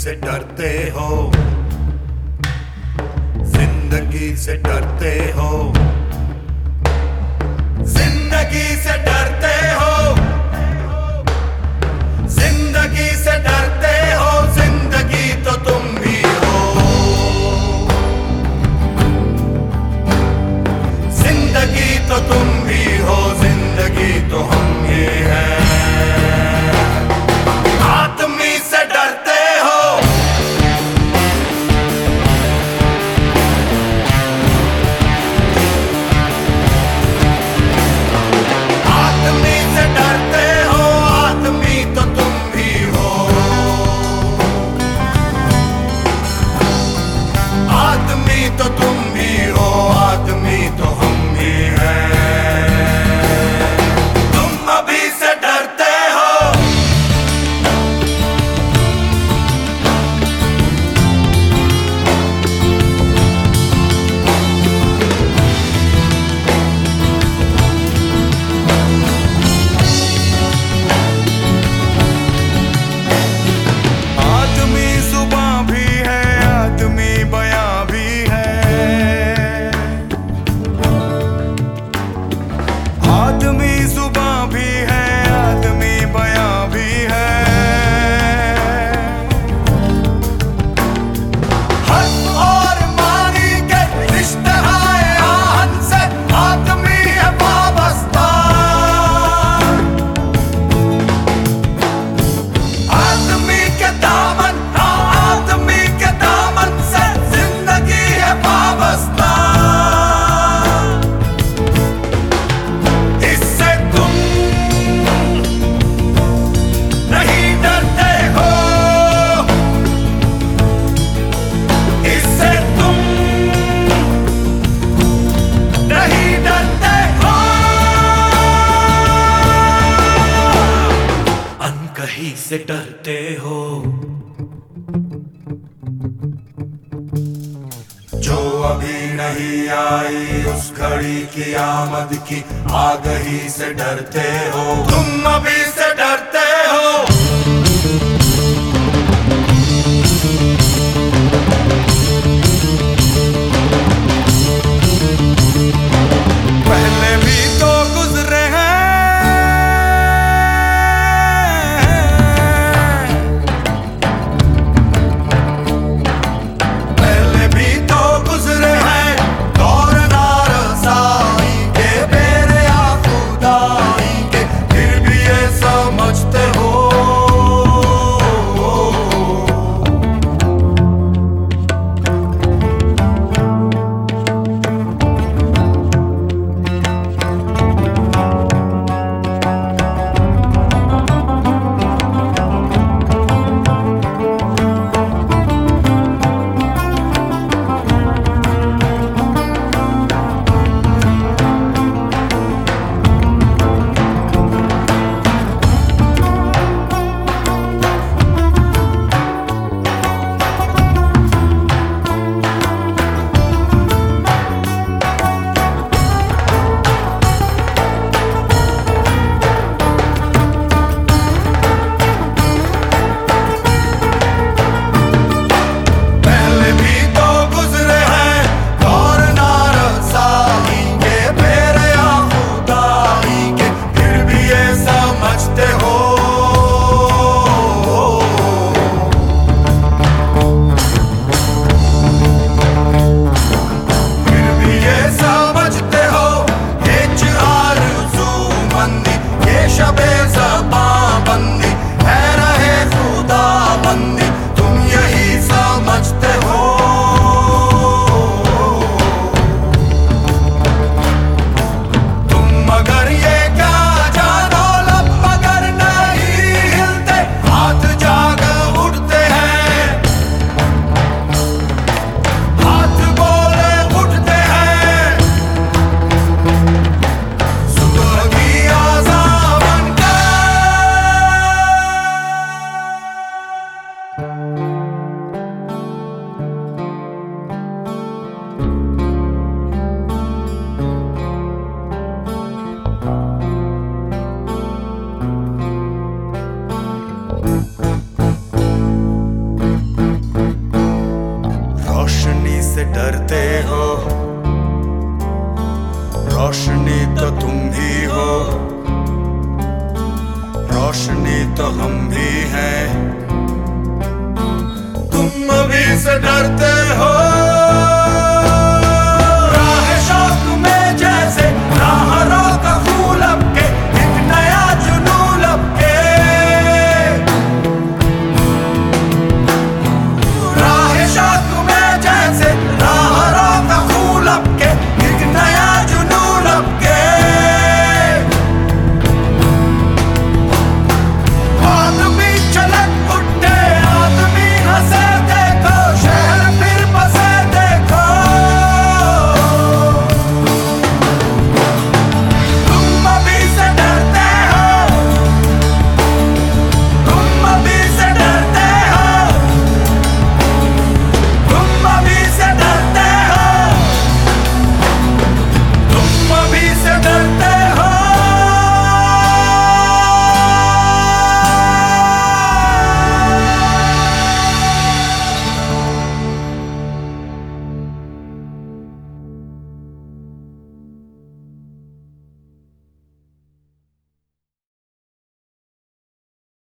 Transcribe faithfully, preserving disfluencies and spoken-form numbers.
से डरते हो, जिंदगी से डरते हो, जिंदगी से डरते हो, जिंदगी से डरते हो, जिंदगी तो तुम भी हो, जिंदगी तो तुम भी हो, जिंदगी तो हम ही हैं। आदमी से डरते हो, आदमी से डरते हो, आदमी तो तुम भी हो, आदमी तो तुम भी हो, आदमी तो हम ही हैं। तुम अभी से डरते हो, आदमी जुबां भी है, आदमी बयां भी है, आदमी जुबां भी है, आदमी बयां भी है। हंस और मारी के रिश्ते आए आहन से, आदमी है वाबस्ता, आदमी के दामन, हाँ आदमी के दामन से जिंदगी है वाबस्ता। इससे तुम नहीं डरते हो, इससे तुम नहीं डरते हो। अनकही से डरते हो, जो अभी नहीं आई उस घड़ी की आमद की आगही से डरते हो। तुम अभी से डरते हो, पहले भी तो गुजरे हैं, पहले भी तो गुजरे हैं दौर नारसाई के, बेरे आखुदाई के, फिर भी ये सब रोशनी तो हम भी हैं। तुम अभी से डरते हो।